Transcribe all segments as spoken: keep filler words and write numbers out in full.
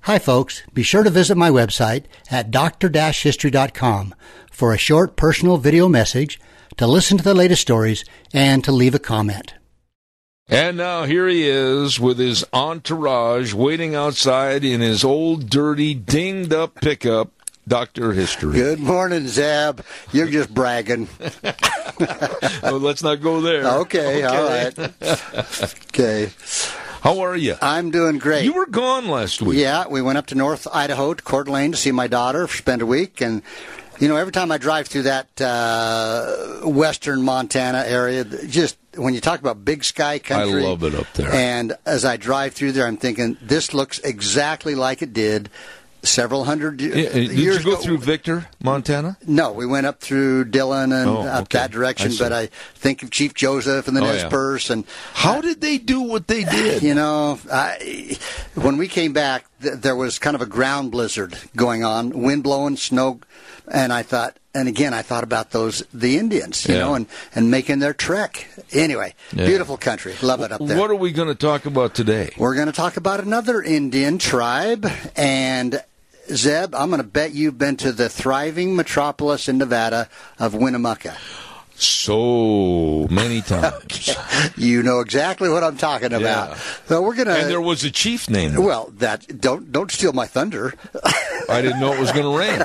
Hi, folks. Be sure to visit my website at d r history dot com for a short personal video message, to listen to the latest stories, and to leave a comment. And now here he is with his entourage waiting outside in his old, dirty, dinged-up pickup, Doctor History. Good morning, Zeb. You're just bragging. Well, let's not go there. Okay, okay. All right. Okay. How are you? I'm doing great. You were gone last week. Yeah, we went up to North Idaho to Coeur d'Alene to see my daughter, spend a week, and you know, every time I drive through that uh, western Montana area, just when you talk about big sky country, I love it up there. And as I drive through there, I'm thinking, this looks exactly like it did several hundred yeah, years ago. Did you go through Victor, Montana? No, we went up through Dillon and oh, up okay. that direction, I but I think of Chief Joseph and the oh, Nez yeah. Perce. And how did they do what they did? You know, I, when we came back, th- there was kind of a ground blizzard going on, wind blowing, snow, and I thought, and again, I thought about those, the Indians, you yeah. know, and, and making their trek. Anyway, yeah. beautiful country. Love it up there. What are we going to talk about today? We're going to talk about another Indian tribe, and Zeb, I'm going to bet you've been to the thriving metropolis in Nevada of Winnemucca. So many times. Okay. You know exactly what I'm talking about. Yeah. So we're gonna. And there was a chief named. Well, that don't don't steal my thunder. I didn't know it was going to rain.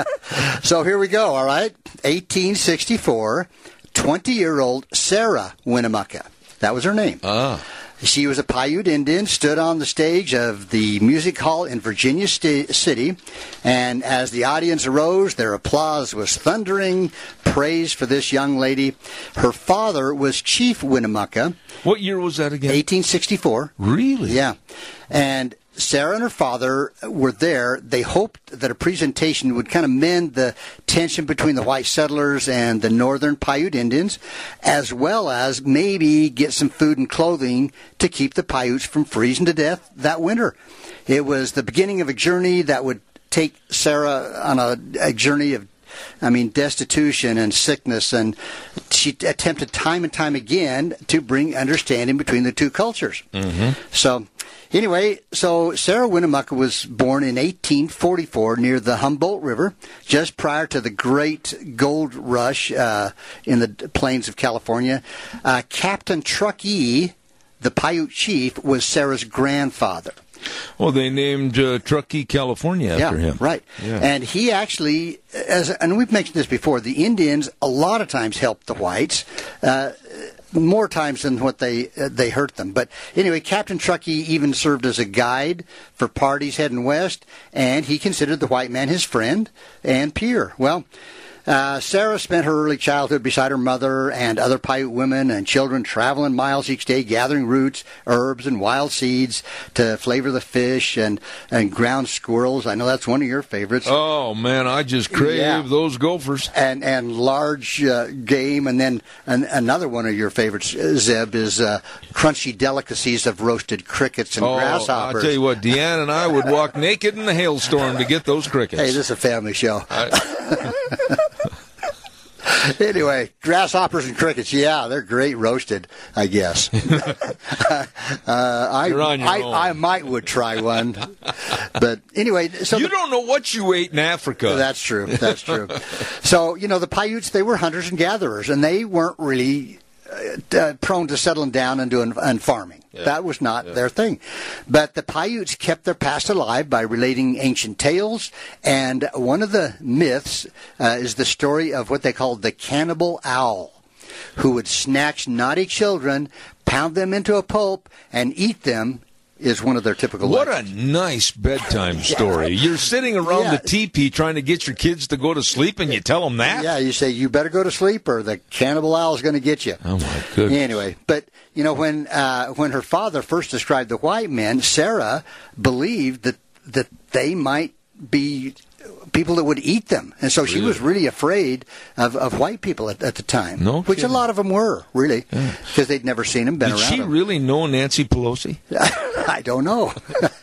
So here we go. All right, eighteen sixty-four, twenty-year-old Sarah Winnemucca. That was her name. Ah. She was a Paiute Indian, stood on the stage of the music hall in Virginia St- City, and as the audience arose, their applause was thundering praise for this young lady. Her father was Chief Winnemucca. What year was that again? eighteen sixty-four. Really? Yeah. And Sarah and her father were there. They hoped that a presentation would kind of mend the tension between the white settlers and the northern Paiute Indians, as well as maybe get some food and clothing to keep the Paiutes from freezing to death that winter. It was the beginning of a journey that would take Sarah on a, a journey of I mean, destitution and sickness, and she attempted time and time again to bring understanding between the two cultures. Mm-hmm. So, anyway, so Sarah Winnemucca was born in eighteen forty-four near the Humboldt River, just prior to the great gold rush uh, in the plains of California. Uh, Captain Truckee, the Paiute chief, was Sarah's grandfather. Well, they named uh, Truckee, California after yeah, him. Right. Yeah. And he actually, as and we've mentioned this before, the Indians a lot of times helped the whites, uh, more times than what they uh, they hurt them. But anyway, Captain Truckee even served as a guide for parties heading west, and he considered the white man his friend and peer. Well, Uh, Sarah spent her early childhood beside her mother and other Paiute women and children, traveling miles each day, gathering roots, herbs, and wild seeds to flavor the fish and, and ground squirrels. I know that's one of your favorites. Oh, man, I just crave Yeah. those gophers. And and large uh, game. And then an, another one of your favorites, Zeb, is uh, crunchy delicacies of roasted crickets and oh, grasshoppers. I'll tell you what, Deanne and I would walk naked in the hailstorm to get those crickets. Hey, this is a family show. I... Anyway, grasshoppers and crickets, yeah, they're great roasted, I guess. uh, I, You're on your I, own. I might would try one. But anyway. So you the, don't know what you ate in Africa. That's true. That's true. So, you know, the Paiutes, they were hunters and gatherers, and they weren't really uh, uh, prone to settling down and doing and farming. Yeah. That was not yeah. their thing. But the Paiutes kept their past alive by relating ancient tales, and one of the myths uh, is the story of what they called the cannibal owl, who would snatch naughty children, pound them into a pulp, and eat them. Is one of their typical What legends. a nice bedtime story. yeah. You're sitting around yeah. the teepee trying to get your kids to go to sleep, and you tell them that? Yeah, you say, you better go to sleep or the cannibal owl is going to get you. Oh, my goodness. Anyway, but, you know, when uh, when her father first described the white men, Sarah believed that, that they might be people that would eat them. And so she really? was really afraid of, of white people at, at the time. No Which kidding. a lot of them were, really, because yeah. they'd never seen them, been Did around she them. really know Nancy Pelosi? I don't know. But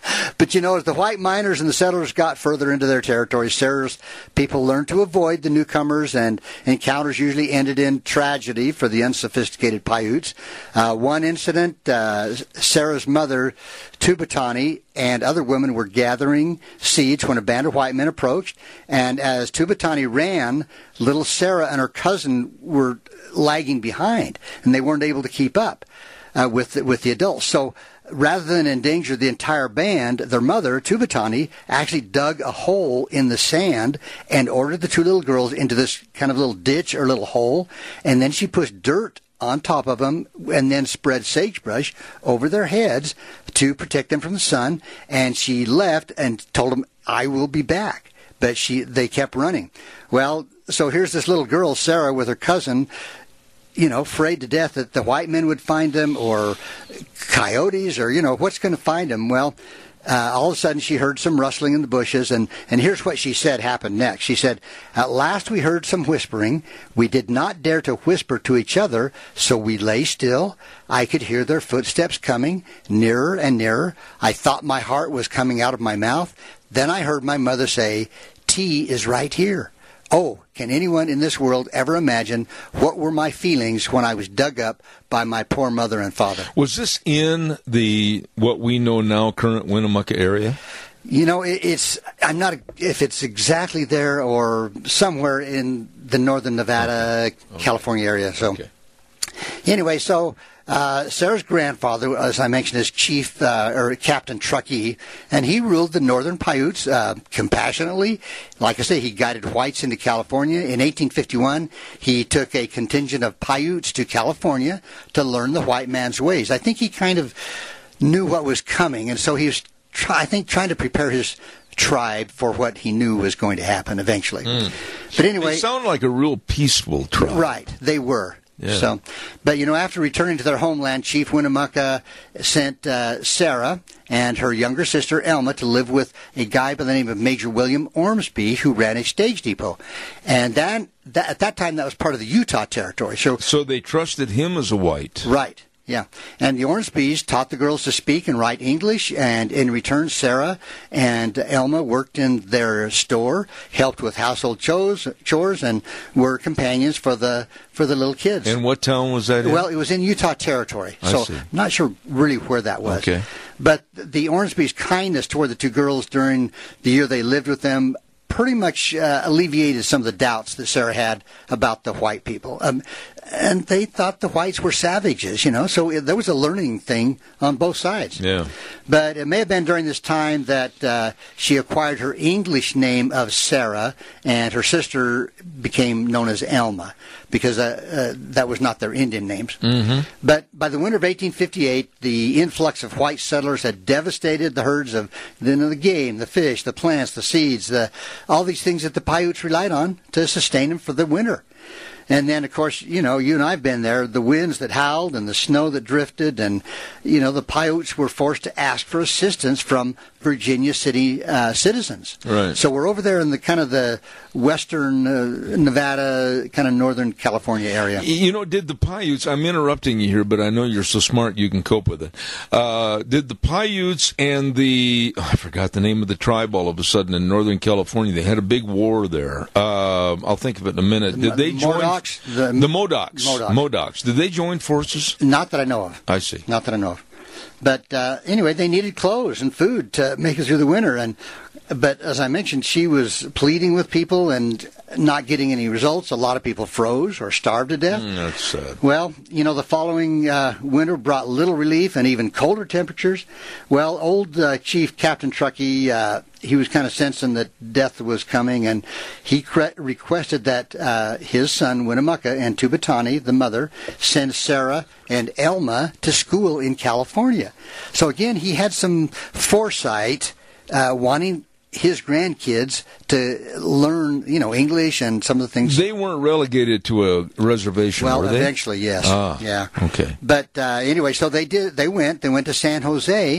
But, you know, as the white miners and the settlers got further into their territory, Sarah's people learned to avoid the newcomers, and encounters usually ended in tragedy for the unsophisticated Paiutes. Uh, one incident, uh, Sarah's mother, Tubatani, and other women were gathering seeds when a band of white men approached, and as Tubatani ran, little Sarah and her cousin were lagging behind, and they weren't able to keep up uh, with the, with the adults. So rather than endanger the entire band, their mother, Tubatani, actually dug a hole in the sand and ordered the two little girls into this kind of little ditch or little hole, and then she pushed dirt on top of them and then spread sagebrush over their heads to protect them from the sun, and she left and told them, I will be back. But she, they kept running. Well, so here's this little girl, Sarah, with her cousin, you know, afraid to death that the white men would find them, or coyotes, or, you know, what's going to find them? Well, uh, all of a sudden she heard some rustling in the bushes, and, and here's what she said happened next. She said, at last we heard some whispering. We did not dare to whisper to each other, so we lay still. I could hear their footsteps coming, nearer and nearer. I thought my heart was coming out of my mouth. Then I heard my mother say, tea is right here. Oh, can anyone in this world ever imagine what were my feelings when I was dug up by my poor mother and father? Was this in the, what we know now, current Winnemucca area? You know, it, it's, I'm not, if it's exactly there or somewhere in the northern Nevada, okay. Okay. California area. So, okay. Anyway, so uh, Sarah's grandfather, as I mentioned, is Chief uh, or Captain Truckee, and he ruled the northern Paiutes uh, compassionately. Like I say, he guided whites into California. In eighteen fifty-one, he took a contingent of Paiutes to California to learn the white man's ways. I think he kind of knew what was coming, and so he was, try, I think, trying to prepare his tribe for what he knew was going to happen eventually. Mm. But anyway, they sound like a real peaceful tribe. Right, they were. Yeah. So, but you know, after returning to their homeland, Chief Winnemucca sent uh, Sarah and her younger sister Elma to live with a guy by the name of Major William Ormsby, who ran a stage depot, and then that, at that time that was part of the Utah Territory. So, so they trusted him as a white, right? Yeah, and the Ormsbys taught the girls to speak and write English, and in return, Sarah and Elma worked in their store, helped with household chores, chores, and were companions for the for the little kids. And what town was that in? Well, it was in Utah Territory, I so see. Not sure really where that was. Okay. But the Ormsbys' kindness toward the two girls during the year they lived with them pretty much uh, alleviated some of the doubts that Sarah had about the white people. Um, and they thought the whites were savages, you know, so it, there was a learning thing on both sides. Yeah. But it may have been during this time that uh, she acquired her English name of Sarah, and her sister became known as Elma, because uh, uh, that was not their Indian names. Mm-hmm. But by the winter of eighteen fifty-eight, the influx of white settlers had devastated the herds of you know, the game, the fish, the plants, the seeds, the, all these things that the Paiutes relied on to sustain them for the winter. And then, of course, you know, you and I have been there, the winds that howled and the snow that drifted, and, you know, the Paiutes were forced to ask for assistance from Virginia City uh, citizens. Right. So we're over there in the kind of the western uh, Nevada, kind of northern California area. You know, did the Paiutes, I'm interrupting you here, but I know you're so smart you can cope with it. Uh, did the Paiutes and the, oh, I forgot the name of the tribe all of a sudden in northern California, they had a big war there. Uh, I'll think of it in a minute. Did they join? Modocs? The, the Modocs. Modocs. Modocs. Did they join forces? Not that I know of. I see. Not that I know of. But uh, anyway, they needed clothes and food to make it through the winter. And but as I mentioned, she was pleading with people and not getting any results. A lot of people froze or starved to death. Mm, that's sad. Well, you know, the following uh, winter brought little relief and even colder temperatures. Well, old uh, Chief Captain Truckee, uh, he was kind of sensing that death was coming, and he cre- requested that uh, his son, Winnemucca, and Tubatani, the mother, send Sarah and Elma to school in California. So again, he had some foresight, uh, wanting his grandkids to learn, you know, English and some of the things. They weren't relegated to a reservation, well, were they? Eventually, yes. Ah, yeah. okay. But uh, anyway, so they did. They went. They went to San Jose,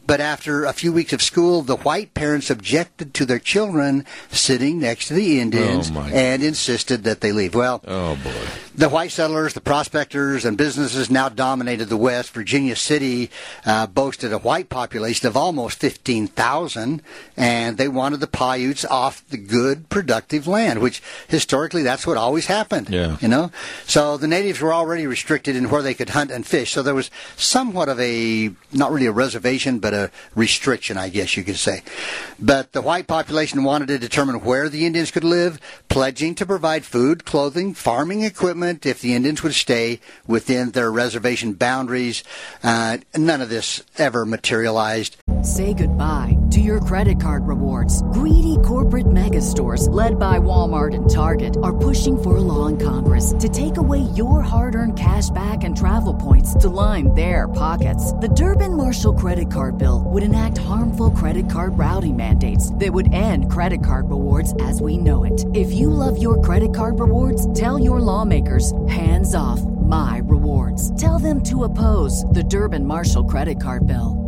But after a few weeks of school, the white parents objected to their children sitting next to the Indians oh and insisted that they leave. Well, oh boy. The white settlers, the prospectors, and businesses now dominated the West. Virginia City uh, boasted a white population of almost fifteen thousand, and they wanted the Paiutes off the good, productive land, which historically that's what always happened. Yeah. You know? So the natives were already restricted in where they could hunt and fish. So there was somewhat of a, not really a reservation, but a restriction, I guess you could say. But the white population wanted to determine where the Indians could live, pledging to provide food, clothing, farming equipment, if the Indians would stay within their reservation boundaries. Uh, none of this ever materialized. Say goodbye to your credit card rewards. Greedy corporate mega stores, led by Walmart and Target, are pushing for a law in Congress to take away your hard-earned cash back and travel points to line their pockets. The Durbin-Marshall credit card bill would enact harmful credit card routing mandates that would end credit card rewards as we know it. If you love your credit card rewards, tell your lawmakers, hands off my rewards. Tell them to oppose the Durbin-Marshall credit card bill.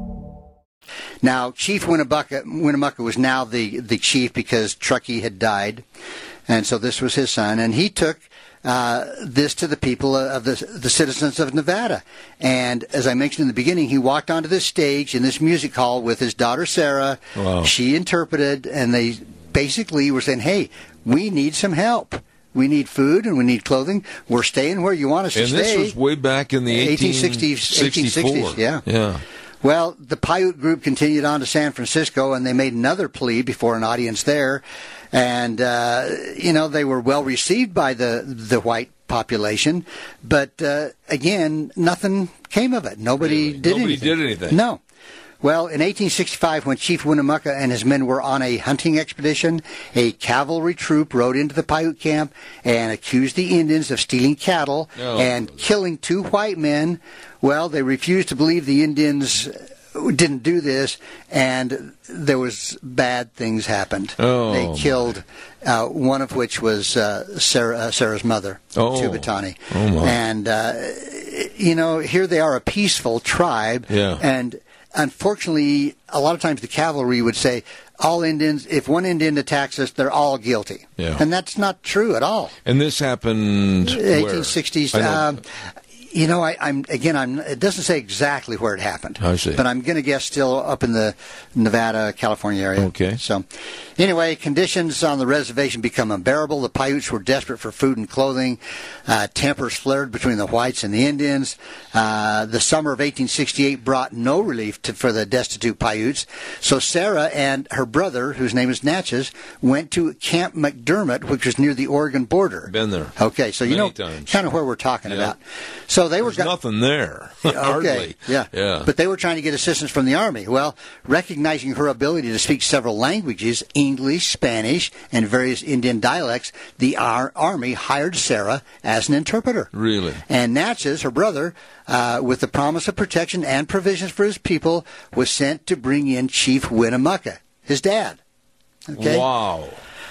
Now, Chief Winnemucca, Winnemucca was now the, the chief because Truckee had died, and so this was his son, and he took uh, this to the people of the, the citizens of Nevada. And as I mentioned in the beginning, he walked onto this stage in this music hall with his daughter Sarah. Wow. She interpreted, and they basically were saying, hey, we need some help. We need food and we need clothing. We're staying where you want us and to stay. And this was way back in the eighteen sixties, eighteen sixties, yeah. Yeah. Well, the Paiute group continued on to San Francisco, and they made another plea before an audience there. And, uh, you know, they were well received by the, the white population. But, uh, again, nothing came of it. Nobody really? did Nobody anything. did anything. No. Well, in eighteen sixty-five, when Chief Winnemucca and his men were on a hunting expedition, a cavalry troop rode into the Paiute camp and accused the Indians of stealing cattle Oh. and killing two white men. Well, they refused to believe the Indians didn't do this, and there was bad things happened. Oh, they killed uh, one of which was uh, Sarah, uh, Sarah's mother, Oh. Tubatani. Oh, my. And, uh, you know, here they are, a peaceful tribe, Yeah. and unfortunately, a lot of times the cavalry would say, all Indians, if one Indian attacks us, they're all guilty. Yeah. And that's not true at all. And this happened where? eighteen sixties. I know. Um, you know, I, I'm again. I'm. It doesn't say exactly where it happened. I see. But I'm going to guess still up in the Nevada, California area. Okay. So, anyway, conditions on the reservation become unbearable. The Paiutes were desperate for food and clothing. Uh, tempers flared between the whites and the Indians. Uh, the summer of eighteen sixty-eight brought no relief to, for the destitute Paiutes. So Sarah and her brother, whose name is Natchez, went to Camp McDermott, which was near the Oregon border. Been there. Okay, so you Many know times. kind of where we're talking Yeah. about. So they There's were go- nothing there. Okay, Hardly. yeah. Yeah. But they were trying to get assistance from the Army. Well, recognizing her ability to speak several languages, English, Spanish, and various Indian dialects, the Ar- Army hired Sarah as an interpreter. Really? And Natchez, her brother, uh, with the promise of protection and provisions for his people, was sent to bring in Chief Winnemucca, his dad. Okay? Wow.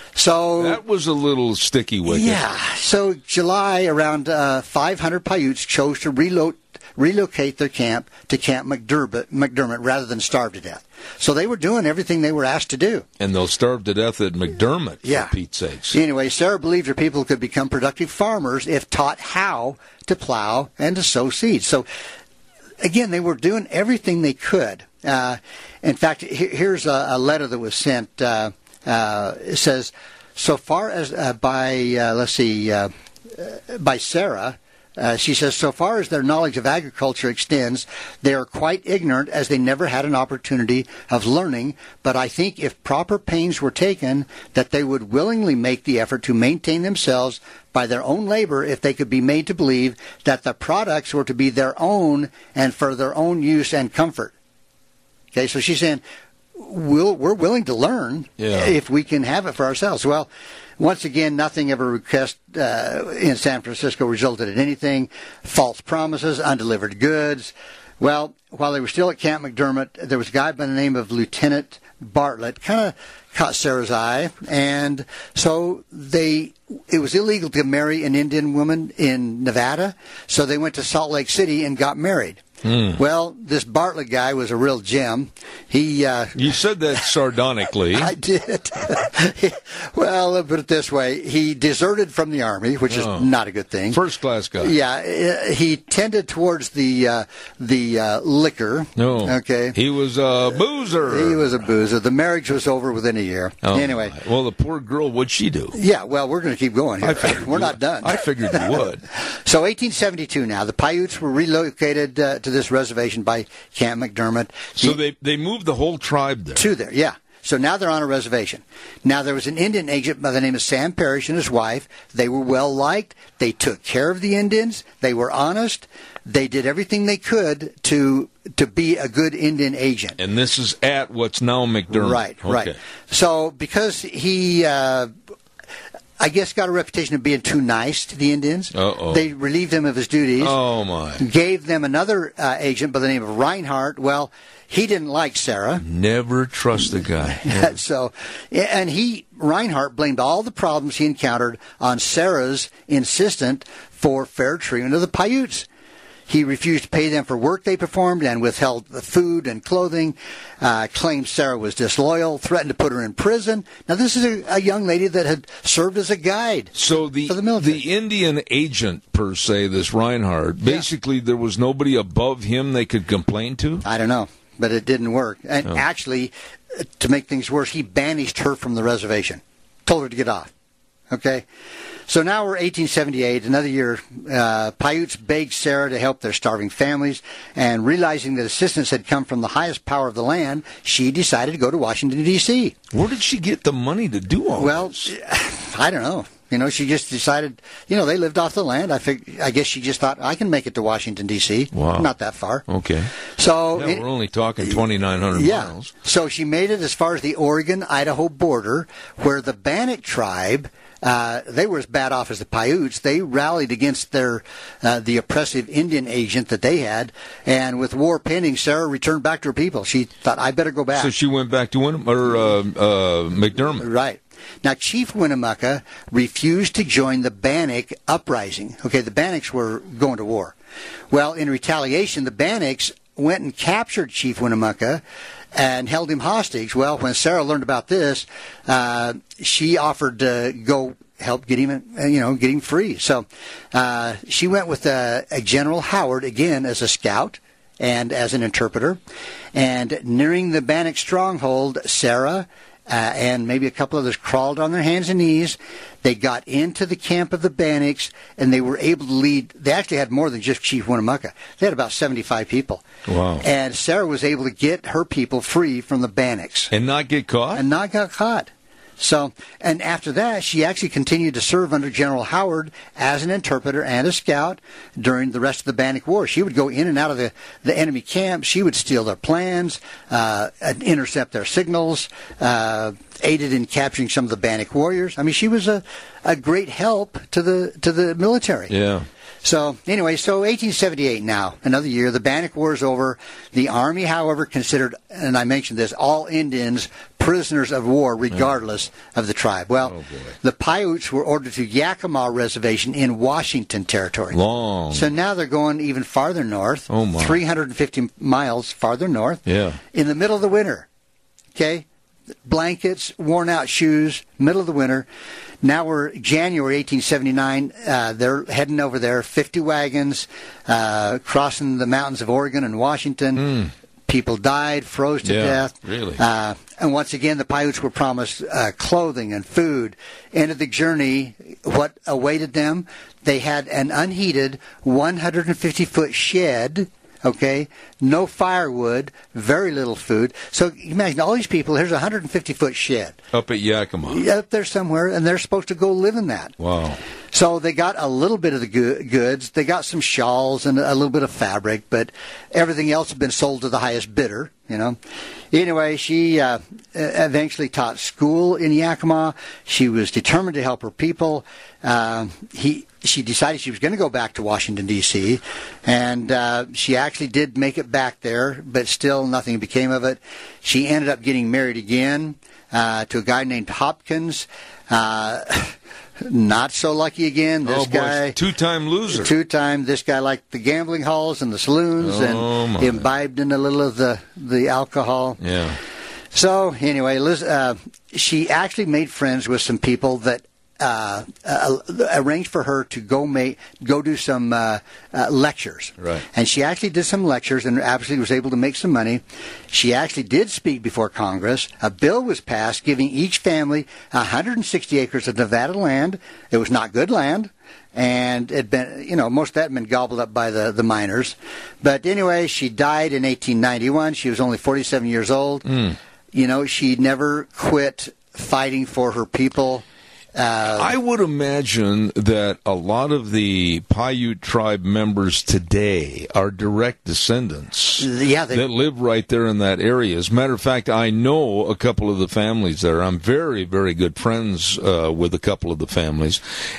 So That was a little sticky wicket. yeah. So July, around uh, five hundred Paiutes chose to reload, relocate their camp to Camp McDermott, McDermott rather than starve to death. So they were doing everything they were asked to do. And they'll starve to death at McDermott, Yeah. for Pete's sakes. Anyway, Sarah believed her people could become productive farmers if taught how to plow and to sow seeds. So, again, they were doing everything they could. Uh, in fact, he- here's a, a letter that was sent. Uh, uh, it says, so far as uh, by, uh, let's see, uh, uh, by Sarah, Uh, she says, so far as their knowledge of agriculture extends, they are quite ignorant as they never had an opportunity of learning, but I think if proper pains were taken, that they would willingly make the effort to maintain themselves by their own labor if they could be made to believe that the products were to be their own and for their own use and comfort. Okay, so she's saying, we'll, we're willing to learn Yeah. if we can have it for ourselves. Well, once again, nothing of a request uh, in San Francisco resulted in anything. False promises, undelivered goods. Well, while they were still at Camp McDermott, there was a guy by the name of Lieutenant Bartlett, kind of caught Sarah's eye, and so they it was illegal to marry an Indian woman in Nevada, so they went to Salt Lake City and got married. Mm. Well, this Bartlett guy was a real gem. He uh, You said that sardonically. I did. Well, let's put it this way. He deserted from the Army, which is Oh. not a good thing. First class guy. Yeah, uh, he tended towards the uh, the uh, liquor. No. Okay. He was a boozer. He was a boozer. The marriage was over within a year. Oh, anyway. my. Well, the poor girl, what'd she do? Yeah, well, we're going to keep going here. I figured We're you not would. done. I figured you would. So eighteen seventy-two now. The Paiutes were relocated uh, to this reservation by Camp McDermott. So The- they, they moved the whole tribe there. to there, yeah. So now they're on a reservation. Now there was an Indian agent by the name of Sam Parrish and his wife. They were well liked. They took care of the Indians. They were honest. They did everything they could to to be a good Indian agent. And this is at what's now McDermott. Right, Okay. right. So because he, uh, I guess, got a reputation of being too nice to the Indians, Uh-oh. they relieved him of his duties. Oh, my. Gave them another uh, agent by the name of Reinhardt. Well, he didn't like Sarah. Never trust the guy. Never. So, and he, Reinhardt, blamed all the problems he encountered on Sarah's insistence for fair treatment of the Paiutes. He refused to pay them for work they performed and withheld the food and clothing, uh, claimed Sarah was disloyal, threatened to put her in prison. Now, this is a, a young lady that had served as a guide So the for the military. the Indian agent, per se, this Reinhardt, basically there was nobody above him they could complain to? I don't know, but it didn't work. And Oh. actually, uh, to make things worse, he banished her from the reservation, told her to get off. Okay? So now we're eighteen seventy-eight, another year. Uh, Paiutes begged Sarah to help their starving families, and realizing that assistance had come from the highest power of the land, she decided to go to Washington, D C Where did she get the money to do all Well, this? I don't know. You know, she just decided, you know, they lived off the land. I fig- I guess she just thought, I can make it to Washington, D C Wow. Not that far. Okay. So Yeah, it- we're only talking twenty-nine hundred yeah. miles. So she made it as far as the Oregon-Idaho border, where the Bannock tribe, uh, they were as bad off as the Paiutes. They rallied against their uh, the oppressive Indian agent that they had, and with war pending, Sarah returned back to her people. She thought, I better go back. So she went back to Win- or uh, uh, McDermott. Right. Now, Chief Winnemucca refused to join the Bannock uprising. Okay, the Bannocks were going to war. Well, in retaliation, the Bannocks went and captured Chief Winnemucca and held him hostage. Well, when Sarah learned about this, uh, she offered to go help get him, uh, you know, get him free. So uh, she went with uh, a General Howard again as a scout and as an interpreter. And nearing the Bannock stronghold, Sarah Uh, and maybe a couple others crawled on their hands and knees. They got into the camp of the Bannocks, and they were able to lead. They actually had more than just Chief Winnemucca. They had about seventy-five people. Wow. And Sarah was able to get her people free from the Bannocks And not get caught? and not got caught. So, and after that, she actually continued to serve under General Howard as an interpreter and a scout during the rest of the Bannock War. She would go in and out of the, the enemy camp. She would steal their plans, uh, intercept their signals, uh, aided in capturing some of the Bannock warriors. I mean, she was a, a great help to the to the military. Yeah. So, anyway, so eighteen seventy-eight now, another year. The Bannock War is over. The Army, however, considered, and I mentioned this, all Indians prisoners of war regardless yeah. of the tribe. Well, oh, boy. the Paiutes were ordered to Yakima Reservation in Washington Territory. Long. So now they're going even farther north, oh my. three hundred fifty miles farther north, yeah. in the middle of the winter. Okay? Blankets, worn out shoes, middle of the winter. Now we're January eighteen seventy-nine. Uh, they're heading over there, fifty wagons, uh, crossing the mountains of Oregon and Washington. Mm. People died, froze to yeah, death. Really? Uh, and once again, the Paiutes were promised uh, clothing and food. End of the journey, what awaited them? They had an unheated one hundred fifty foot shed. Okay, no firewood, very little food. So imagine all these people. Here's a one hundred fifty foot shed up at Yakima, up there somewhere, and they're supposed to go live in that. Wow. So they got a little bit of the goods. They got some shawls and a little bit of fabric, but everything else had been sold to the highest bidder, you know. Anyway, she uh, eventually taught school in Yakima. She was determined to help her people. Uh, he, she decided she was going to go back to Washington, D C, and uh, she actually did make it back there, but still nothing became of it. She ended up getting married again uh, to a guy named Hopkins. Uh, not so lucky again. This oh, boy. guy, two-time loser. Two-time. This guy liked the gambling halls and the saloons, oh, and my. imbibed in a little of the, the alcohol. Yeah. So anyway, Liz, uh, she actually made friends with some people that uh, uh, arranged for her to go make go do some uh, uh, lectures. Right. And she actually did some lectures and absolutely was able to make some money. She actually did speak before Congress. A bill was passed giving each family one hundred sixty acres of Nevada land. It was not good land. And it been, you know, most of that had been gobbled up by the, the miners. But anyway, she died in eighteen ninety-one. She was only forty-seven years old. Mm. You know, she never quit fighting for her people. Uh, I would imagine that a lot of the Paiute tribe members today are direct descendants yeah, they, that live right there in that area. As a matter of fact, I know a couple of the families there. I'm very, very good friends uh, with a couple of the families,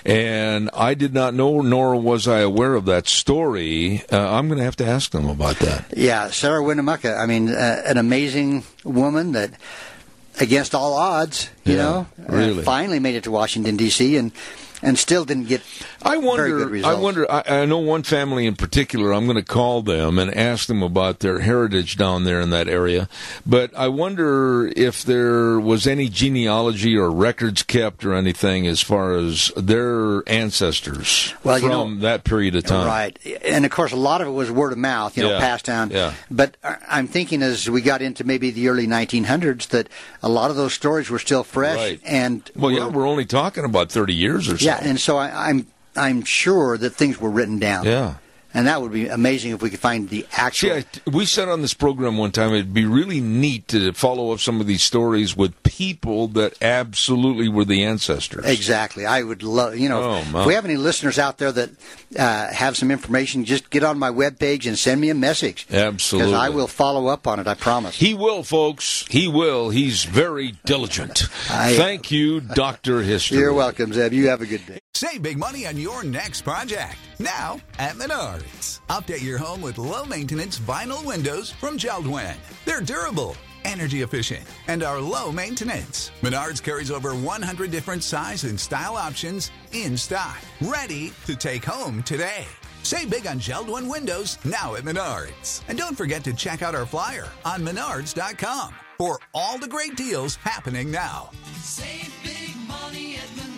and I did not know, nor was I aware of that story. Uh, I'm going to have to ask them about that. Yeah, Sarah Winnemucca, I mean, uh, an amazing woman that, against all odds, you yeah, know, really. uh, finally made it to Washington, D C, and and still didn't get I wonder, very good results. I wonder, I, I know one family in particular, I'm going to call them and ask them about their heritage down there in that area, but I wonder if there was any genealogy or records kept or anything as far as their ancestors well, from you know, that period of time. Right. And, of course, a lot of it was word of mouth, you know, yeah. passed down. Yeah. But I'm thinking as we got into maybe the early nineteen hundreds that a lot of those stories were still fresh. Right. And well, were, yeah, we're only talking about thirty years or so. Yeah, and so I, I'm I'm sure that things were written down. Yeah. And that would be amazing if we could find the actual... See, I, we said on this program one time it'd be really neat to follow up some of these stories with people that absolutely were the ancestors. Exactly. I would love, you know, Oh, if, my. if we have any listeners out there that uh, have some information, just get on my webpage and send me a message. Absolutely. Because I will follow up on it, I promise. He will, folks. He will. He's very diligent. I- Thank you, Doctor History. You're welcome, Zeb. You have a good day. Save big money on your next project. Now at Menards. Update your home with low-maintenance vinyl windows from Jeld-Wen. They're durable, energy efficient, and are low maintenance. Menards carries over one hundred different size and style options in stock, ready to take home today. Save big on Jeld-Wen windows now at Menards. And don't forget to check out our flyer on menards dot com for all the great deals happening now. Save big money at Menards.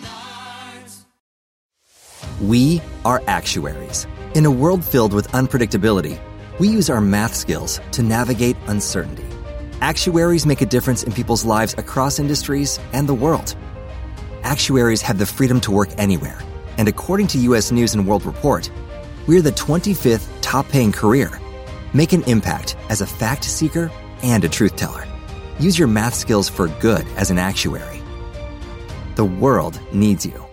We are actuaries. In a world filled with unpredictability, we use our math skills to navigate uncertainty. Actuaries make a difference in people's lives across industries and the world. Actuaries have the freedom to work anywhere, and according to U S News and World Report, we're the twenty-fifth top-paying career. Make an impact as a fact seeker and a truth teller. Use your math skills for good as an actuary. The world needs you.